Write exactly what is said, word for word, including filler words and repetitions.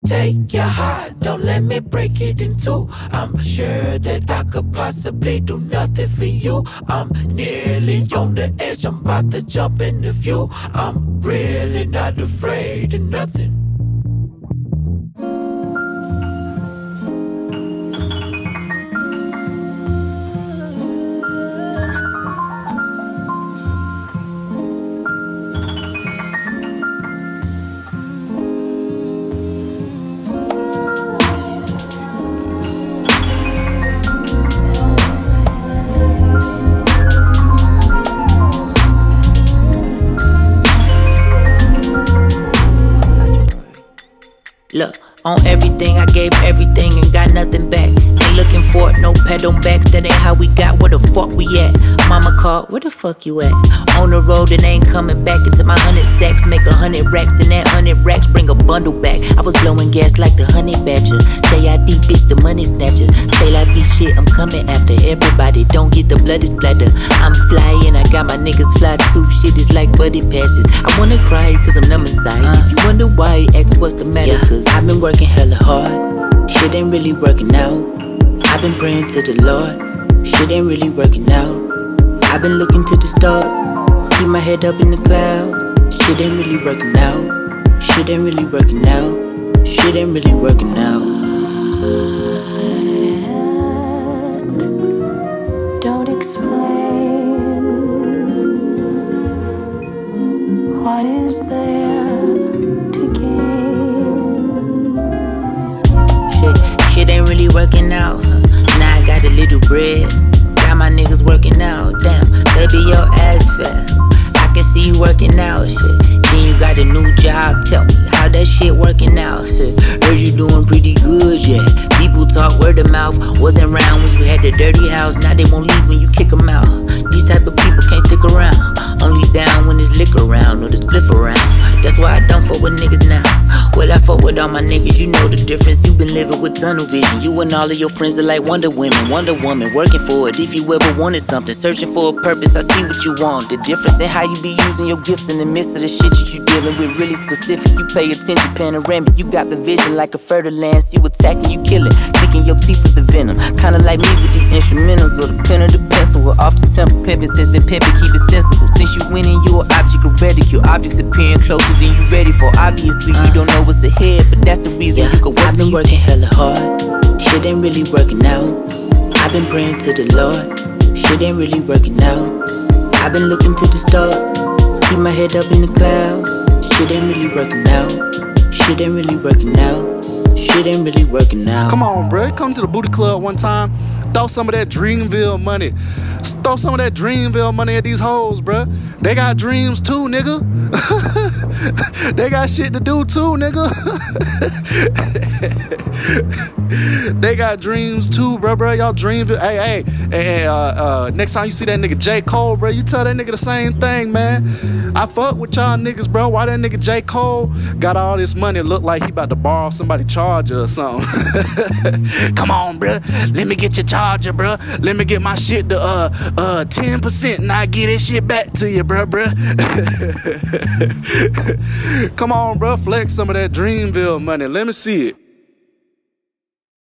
take your heart, don't let me break it in two. I'm sure that I could possibly do nothing for you. I'm nearly on the edge, I'm about to jump in the view. I'm really not afraid of nothing. Look, on everything, I gave everything and got nothing back. Ain't looking for it, no pet on backs, that ain't how we got, where the fuck we at? Mama called, where the fuck you at? On the road and ain't coming back into my hundred stacks. Make a hundred racks and that hundred racks bring a bundle back. I was blowing gas like the honey badger. J I D bitch, the money snatcher. Say like V shit, I'm coming after everybody. Don't get the bloody splatter. I'm flying, I got my niggas fly too. Shit is like buddy passes. I wanna cry cause I'm numb inside. uh, If you wonder why, ask what's the matter, yeah. Cause I've been working hella hard. Shit ain't really working out. I've been praying to the Lord. Shit ain't really working out. I've been looking to the stars. See my head up in the clouds. Shit ain't really working out. Shit ain't really working out. Shit ain't really working out. Don't explain. What is there to gain? Shit, shit ain't really working out. Now I got a little bread. Got my niggas working out. Damn, baby, your ass fat. I can see you working out. Shit. Then you got a new job. Tell me how that shit working out. Shit. Heard you doing pretty good, yeah. People talk word of mouth. Wasn't around when you had the dirty house. Now they won't leave when you kick them out. These type of people can't stick around. Only down when there's liquor around or the spliff around. That's why I don't fuck with niggas now. Well, I fuck with all my niggas, you know the difference. You been living with tunnel vision. You and all of your friends are like Wonder Women, Wonder Woman, working for it. If you ever wanted something, searching for a purpose, I see what you want. The difference in how you be using your gifts in the midst of the shit that you dealing with. Really specific, you pay attention, panoramic. You got the vision like a fertile lance. You attacking, you killing, picking your teeth with the venom. Kinda like me with the instrumentals or the pen or the pencil. We're off the temple pimping, since been pimping, keep it sensible. Since you winning, you an object of ridicule. Objects appearing closer than you ready for. Obviously, uh, you don't know what's ahead, but that's the reason yeah, you go. I've been working hella hard. Shit ain't really working out. I've been praying to the Lord. Shit ain't really working out. I've been looking to the stars. See my head up in the clouds. Shit ain't really working out. Shit ain't really working out. Shit ain't really working out. Come on, bro. Come to the booty club one time. Throw some of that Dreamville money. Throw some of that Dreamville money at these hoes, bruh. They got dreams too, nigga. They got shit to do too, nigga. They got dreams too, bruh, bruh. Y'all Dreamville. Hey, hey, hey, uh, uh, next time you see that nigga J. Cole, bruh, you tell that nigga the same thing, man. I fuck with y'all niggas, bruh. Why that nigga J. Cole got all this money, look like he about to borrow somebody charger or something? Come on, bruh. Let me get your charger, bruh. Let me get my shit to uh uh ten percent and I get this shit back to you, bruh, bruh. Come on, bruh. Flex some of that Dreamville money. Let me see it.